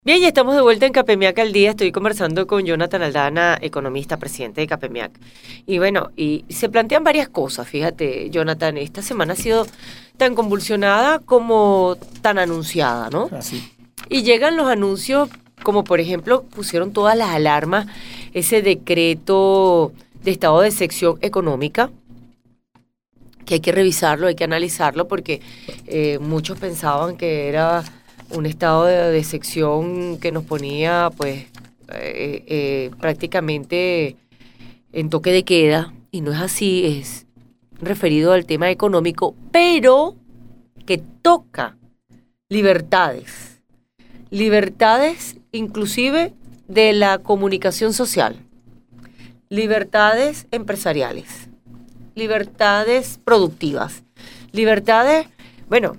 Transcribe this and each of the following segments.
Bien, ya estamos de vuelta en Capemiac al día. Estoy conversando con Jonathan Aldana, economista, presidente de Capemiac. Y bueno, y se plantean varias cosas, fíjate, Jonathan, esta semana ha sido tan convulsionada como tan anunciada, ¿no? Así. Y llegan los anuncios, como por ejemplo, pusieron todas las alarmas, ese decreto de estado de excepción económica, que hay que revisarlo, hay que analizarlo, porque muchos pensaban que era un estado de excepción que nos ponía pues prácticamente en toque de queda, y no es así, es referido al tema económico, pero que toca libertades inclusive de la comunicación social, libertades empresariales, libertades productivas, libertades, bueno,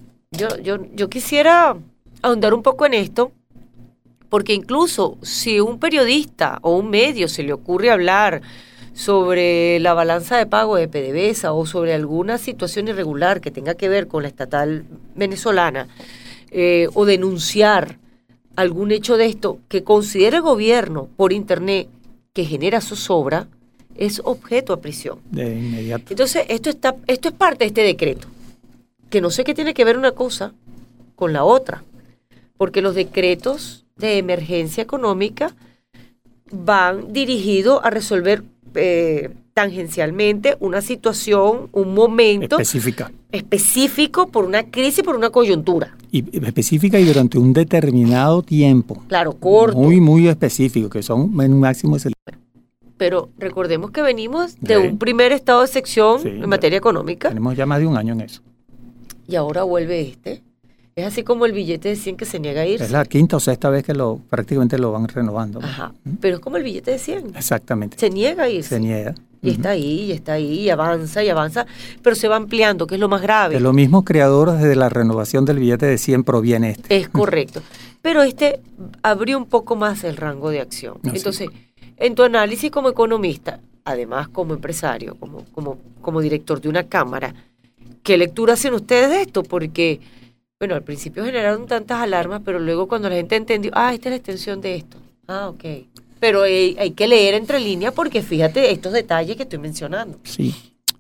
yo quisiera ahondar un poco en esto, porque incluso si un periodista o un medio se le ocurre hablar sobre la balanza de pago de PDVSA o sobre alguna situación irregular que tenga que ver con la estatal venezolana, o denunciar algún hecho de esto que considere el gobierno por internet que genera zozobra, es objeto a prisión. De inmediato. Entonces, esto es parte de este decreto, que no sé qué tiene que ver una cosa con la otra, porque los decretos de emergencia económica van dirigidos a resolver tangencialmente una situación, un momento específico por una crisis, por una coyuntura. Y específica y durante un determinado tiempo. Claro, corto. Muy, muy específico, que son un máximo de... Pero recordemos que venimos de un primer estado de excepción en materia económica. Tenemos ya más de un año en eso. Y ahora vuelve este. Es así como el billete de 100 que se niega a irse. Es la quinta o sexta vez que prácticamente lo van renovando. Ajá, pero es como el billete de 100. Exactamente. Se niega a irse. Se niega. Y está ahí, y avanza, pero se va ampliando, que es lo más grave. De los mismos creadores de la renovación del billete de 100 proviene este. Es correcto. Pero este abrió un poco más el rango de acción. Entonces, en tu análisis como economista, además como empresario, como director de una cámara, ¿qué lectura hacen ustedes de esto? Porque, bueno, al principio generaron tantas alarmas, pero luego cuando la gente entendió, esta es la extensión de esto. Ok. Pero hay que leer entre líneas porque fíjate estos detalles que estoy mencionando. Sí.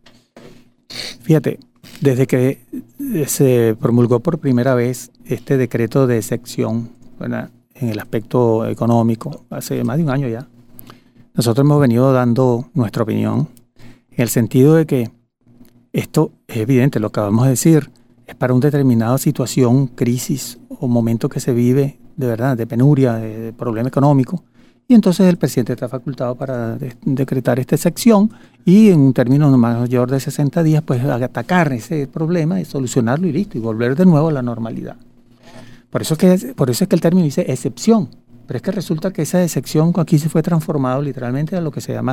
Fíjate, desde que se promulgó por primera vez este decreto de excepción, ¿verdad?, en el aspecto económico, hace más de un año ya, nosotros hemos venido dando nuestra opinión en el sentido de que esto es evidente, lo acabamos de decir, es para una determinada situación, crisis o momento que se vive de verdad, de penuria, de problema económico. Y entonces el presidente está facultado para decretar esta excepción y en un término mayor de 60 días, pues atacar ese problema y solucionarlo y listo, y volver de nuevo a la normalidad. Por eso es que el término dice excepción, pero es que resulta que esa excepción aquí se fue transformado literalmente a lo que se llama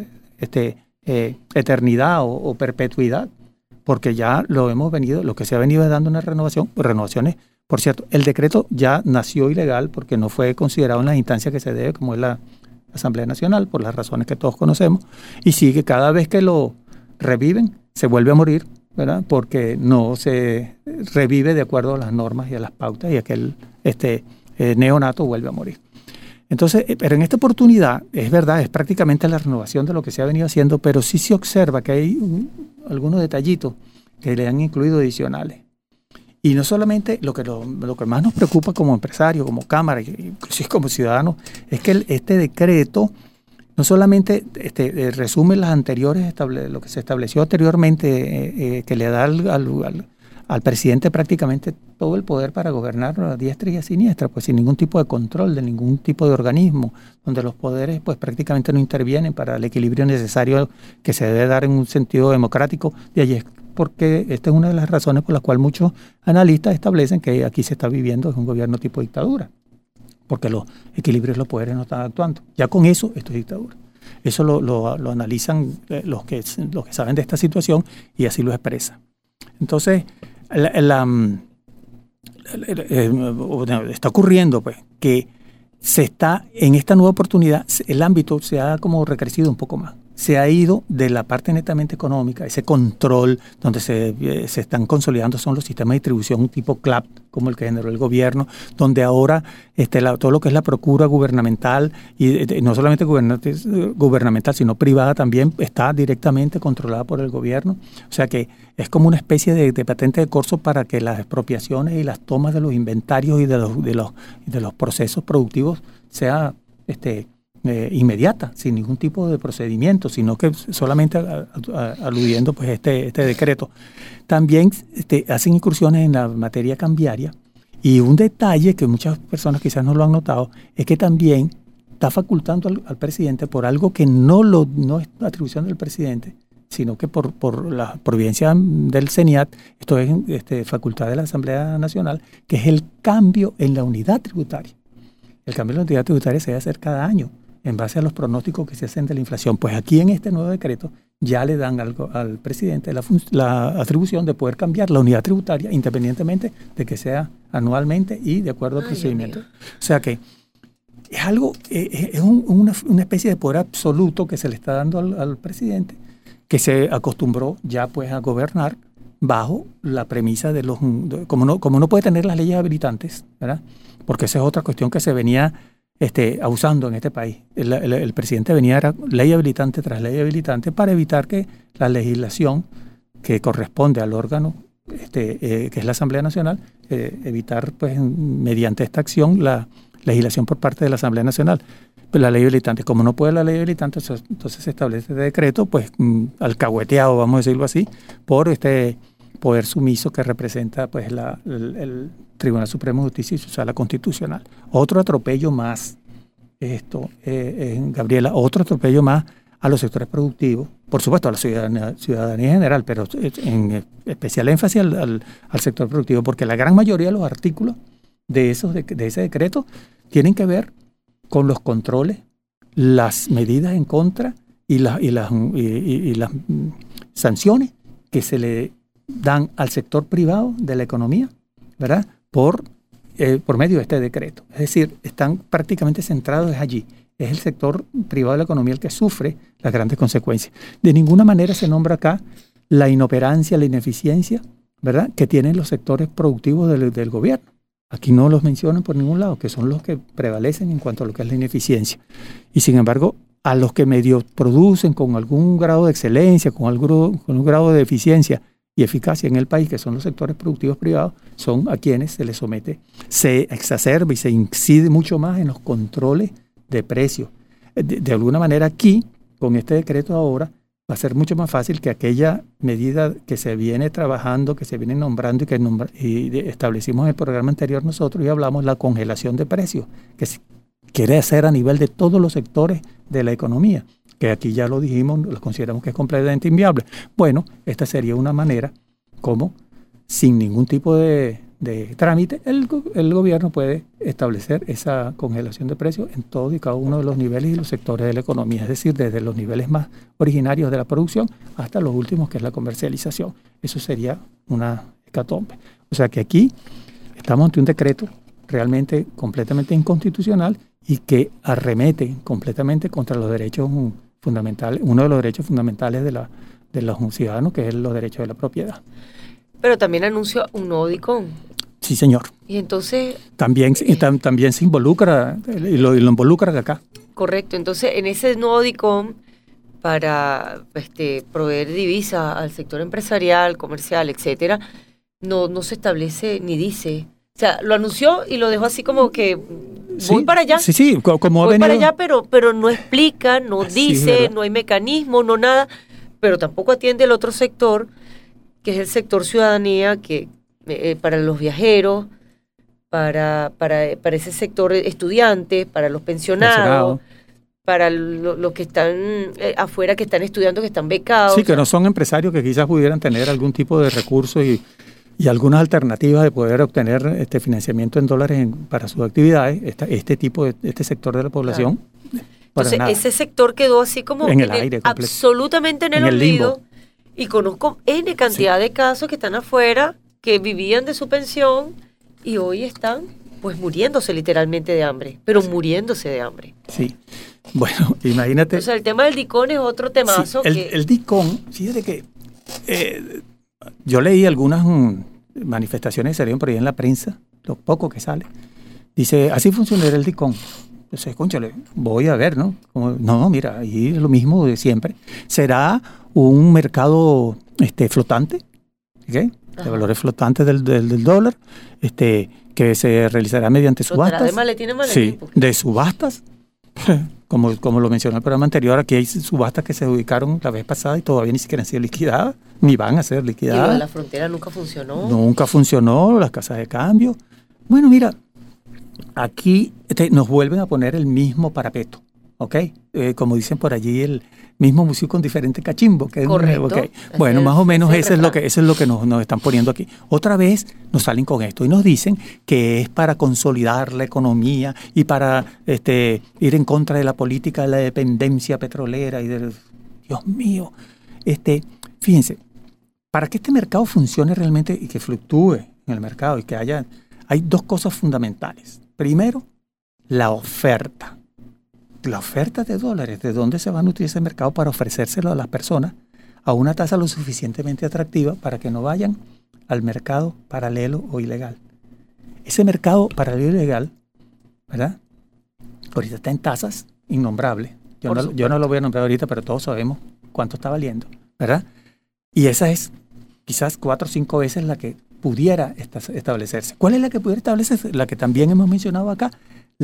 eternidad o perpetuidad, porque ya lo que se ha venido dando una renovaciones. Por cierto, el decreto ya nació ilegal porque no fue considerado en las instancias que se debe, como es la Asamblea Nacional, por las razones que todos conocemos, y sigue cada vez que lo reviven, se vuelve a morir, ¿verdad?, porque no se revive de acuerdo a las normas y a las pautas, y aquel neonato vuelve a morir. Entonces, pero en esta oportunidad, es verdad, es prácticamente la renovación de lo que se ha venido haciendo, pero sí se observa que hay algunos detallitos que le han incluido adicionales. Y no solamente lo que más nos preocupa como empresario, como cámara, inclusive como ciudadanos, es que este decreto no solamente resume las anteriores, lo que se estableció anteriormente, que le da al presidente prácticamente todo el poder para gobernar a diestra y a siniestra, pues sin ningún tipo de control de ningún tipo de organismo, donde los poderes pues prácticamente no intervienen para el equilibrio necesario que se debe dar en un sentido democrático. De allí es porque esta es una de las razones por las cuales muchos analistas establecen que aquí se está viviendo un gobierno tipo dictadura, porque los equilibrios de los poderes no están actuando. Ya con eso, esto es dictadura. Eso lo analizan los que saben de esta situación y así lo expresan. Entonces, está ocurriendo pues que en esta nueva oportunidad el ámbito se ha como recrecido un poco más. se ha ido de la parte netamente económica, ese control donde se están consolidando son los sistemas de distribución tipo CLAP, como el que generó el gobierno, donde ahora todo lo que es la procura gubernamental, y no solamente gubernamental, sino privada también, está directamente controlada por el gobierno. O sea que es como una especie de patente de corso para que las expropiaciones y las tomas de los inventarios y de los procesos productivos sea inmediata, sin ningún tipo de procedimiento, sino que solamente aludiendo pues este decreto. También hacen incursiones en la materia cambiaria, y un detalle que muchas personas quizás no lo han notado es que también está facultando al presidente por algo que no es atribución del presidente, sino que por la providencia del CENIAT, esto es facultad de la Asamblea Nacional, que es el cambio en la unidad tributaria. El cambio en la unidad tributaria se debe hacer cada año, en base a los pronósticos que se hacen de la inflación. Pues aquí en este nuevo decreto ya le dan al presidente la atribución de poder cambiar la unidad tributaria independientemente de que sea anualmente y de acuerdo al procedimiento. O sea que es algo, es una especie de poder absoluto que se le está dando al presidente, que se acostumbró ya pues a gobernar bajo la premisa de como no puede tener las leyes habilitantes, ¿verdad? Porque esa es otra cuestión que se venía abusando en este país. El presidente era ley habilitante tras ley habilitante para evitar que la legislación que corresponde al órgano que es la Asamblea Nacional, evitar pues mediante esta acción la legislación por parte de la Asamblea Nacional. Pues la ley habilitante, como no puede la ley habilitante, entonces se establece de decreto, pues alcahueteado, vamos a decirlo así, por este poder sumiso que representa pues el Tribunal Supremo de Justicia y su Sala Constitucional. Otro atropello más, Gabriela, otro atropello más a los sectores productivos, por supuesto a la ciudadanía en general, pero en especial énfasis al sector productivo, porque la gran mayoría de los artículos de ese decreto tienen que ver con los controles, las medidas en contra y las sanciones que se le dan al sector privado de la economía, ¿verdad? Por medio de este decreto. Es decir, están prácticamente centrados allí. Es el sector privado de la economía el que sufre las grandes consecuencias. De ninguna manera se nombra acá la inoperancia, la ineficiencia, ¿verdad?, que tienen los sectores productivos del gobierno. Aquí no los mencionan por ningún lado, que son los que prevalecen en cuanto a lo que es la ineficiencia. Y sin embargo, a los que medio producen con algún grado de excelencia, con un grado de eficiencia y eficacia en el país, que son los sectores productivos privados, son a quienes se les somete, se exacerba y se incide mucho más en los controles de precios. De alguna manera aquí, con este decreto ahora, va a ser mucho más fácil que aquella medida que se viene trabajando, que se viene nombrando y establecimos en el programa anterior nosotros y hablamos la congelación de precios, que se quiere hacer a nivel de todos los sectores de la economía, que aquí ya lo dijimos, lo consideramos que es completamente inviable. Bueno, esta sería una manera como, sin ningún tipo de trámite, el gobierno puede establecer esa congelación de precios en todos y cada uno de los niveles y los sectores de la economía, es decir, desde los niveles más originarios de la producción hasta los últimos, que es la comercialización. Eso sería una hecatombe. O sea que aquí estamos ante un decreto realmente completamente inconstitucional y que arremete completamente contra los derechos fundamentales, uno de los derechos fundamentales de los ciudadanos, que es los derechos de la propiedad. Pero también anunció un nuevo DICOM. Sí, señor. Y entonces... También se involucra, y lo involucran acá. Correcto. Entonces, en ese nuevo DICOM, para proveer divisas al sector empresarial, comercial, etcétera, no se establece ni dice... O sea, lo anunció y lo dejó así como que voy para allá. Sí, como voy para allá, pero no explica, no dice, no hay mecanismo, no nada, pero tampoco atiende el otro sector, que es el sector ciudadanía, que para los viajeros, para ese sector estudiantes, para los pensionados, para los que están afuera, que están estudiando, que están becados. Sí, que no son empresarios que quizás pudieran tener algún tipo de recursos y algunas alternativas de poder obtener financiamiento en dólares para sus actividades, este sector de la población. Claro. Entonces, ese sector quedó así como en el aire, absolutamente en el olvido. Y conozco N cantidad de casos que están afuera, que vivían de su pensión y hoy están pues muriéndose literalmente de hambre, pero muriéndose de hambre. Sí. Bueno, imagínate. O sea, el tema del DICON es otro temazo. Sí, el DICON, fíjate que yo leí algunas manifestaciones que salieron por ahí en la prensa, lo poco que sale. Dice, así funcionará el DICON. Entonces, cónchale, voy a ver, ¿no? No, mira, ahí es lo mismo de siempre. Será un mercado flotante, ¿okay? De valores flotantes del dólar, que se realizará mediante subastas. De maletín en maletín. Sí, de subastas. Como lo mencioné en el programa anterior, aquí hay subastas que se ubicaron la vez pasada y todavía ni siquiera han sido liquidadas, ni van a ser liquidadas. Y lo de la frontera nunca funcionó. Nunca funcionó, las casas de cambio. Bueno, mira, aquí nos vuelven a poner el mismo parapeto, ¿ok? Como dicen por allí, el mismo museo con diferente cachimbo. Correcto. Okay. Bueno, más o menos eso es lo que nos están poniendo aquí. Otra vez nos salen con esto y nos dicen que es para consolidar la economía y para ir en contra de la política de la dependencia petrolera y del... Dios mío. Fíjense, para que este mercado funcione realmente y que fluctúe en el mercado y que hay dos cosas fundamentales. Primero, la oferta. La oferta de dólares, ¿de dónde se va a nutrir ese mercado para ofrecérselo a las personas a una tasa lo suficientemente atractiva para que no vayan al mercado paralelo o ilegal? Ese mercado paralelo o ilegal, ¿verdad? Ahorita está en tasas innombrables. Yo no lo voy a nombrar ahorita, pero todos sabemos cuánto está valiendo, ¿verdad? Y esa es quizás 4 o 5 veces la que pudiera establecerse. ¿Cuál es la que pudiera establecerse? La que también hemos mencionado acá,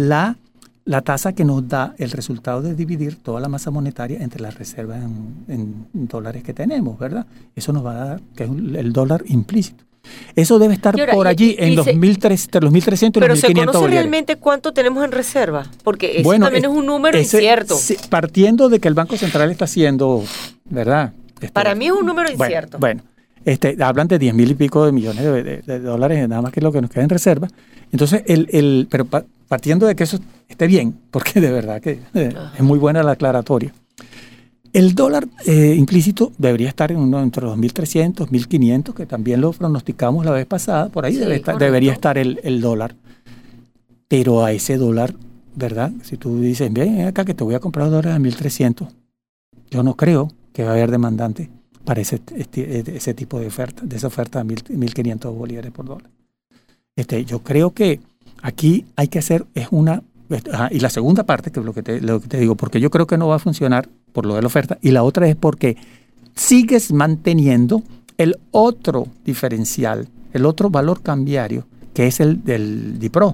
la tasa que nos da el resultado de dividir toda la masa monetaria entre las reservas en dólares que tenemos, ¿verdad? Eso nos va a dar, que es el dólar implícito. Eso debe estar por allí en los 1.300 y los 1.500 Pero ¿se conoce dólares. realmente cuánto tenemos en reserva? Porque eso también es un número incierto. Partiendo de que el Banco Central está haciendo, ¿verdad? Para mí es un número incierto. Bueno, hablan de 10,000 y pico de millones de dólares, nada más que lo que nos queda en reserva. Entonces, pero partiendo de que eso esté bien, porque de verdad que es muy buena la aclaratoria. El dólar implícito debería estar entre los 1.300, 1.500, que también lo pronosticamos la vez pasada, por ahí sí, debería estar el dólar. Pero a ese dólar, ¿verdad? Si tú dices, ven acá que te voy a comprar dólares a 1.300, yo no creo que va a haber demandante para ese tipo de oferta, de esa oferta de 1.500 bolívares por dólar. Yo creo que aquí hay que hacer y la segunda parte, que es lo que te digo, porque yo creo que no va a funcionar por lo de la oferta, y la otra es porque sigues manteniendo el otro diferencial, el otro valor cambiario, que es el del DIPRO,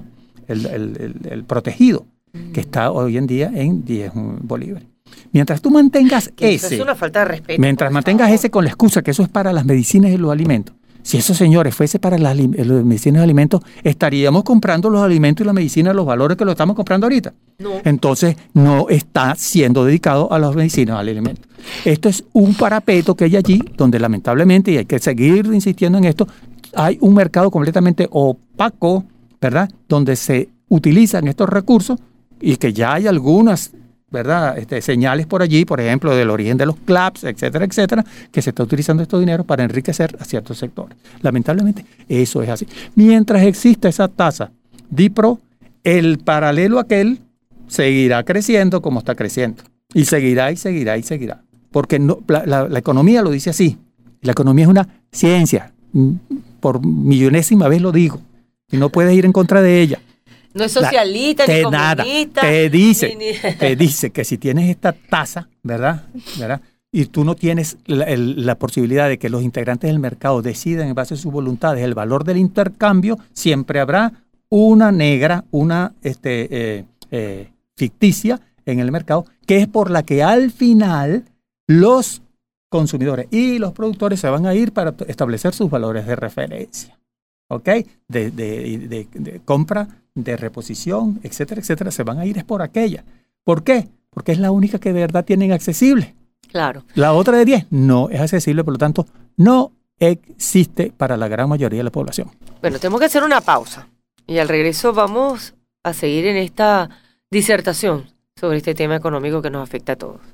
el protegido, que está hoy en día en 10 bolívares. Mientras tú mantengas ese... Es una falta de respeto. Mientras mantengas ese con la excusa que eso es para las medicinas y los alimentos. Si eso, señores, fuese para las medicinas y alimentos, estaríamos comprando los alimentos y la medicina a los valores que lo estamos comprando ahorita. No. Entonces, no está siendo dedicado a las medicinas y al alimento. Esto es un parapeto que hay allí, donde lamentablemente, y hay que seguir insistiendo en esto, hay un mercado completamente opaco, ¿verdad? Donde se utilizan estos recursos y que ya hay algunas, ¿verdad? Señales por allí, por ejemplo, del origen de los CLAPS, etcétera, etcétera, que se está utilizando estos dineros para enriquecer a ciertos sectores. Lamentablemente, eso es así. Mientras exista esa tasa DIPRO, el paralelo aquel seguirá creciendo como está creciendo. Y seguirá y seguirá y seguirá. Porque la economía lo dice así. La economía es una ciencia. Por millonésima vez lo digo. Y no puedes ir en contra de ella. No es socialista ni comunista. Te dice que si tienes esta tasa, ¿verdad? Y tú no tienes la posibilidad de que los integrantes del mercado decidan en base a sus voluntades el valor del intercambio, siempre habrá una negra, una ficticia en el mercado, que es por la que al final los consumidores y los productores se van a ir para establecer sus valores de referencia. ¿Ok? De compra, de reposición, etcétera, etcétera, se van a ir es por aquella. ¿Por qué? Porque es la única que de verdad tienen accesible. Claro. La otra de 10 no es accesible, por lo tanto, no existe para la gran mayoría de la población. Bueno, tenemos que hacer una pausa y al regreso vamos a seguir en esta disertación sobre este tema económico que nos afecta a todos.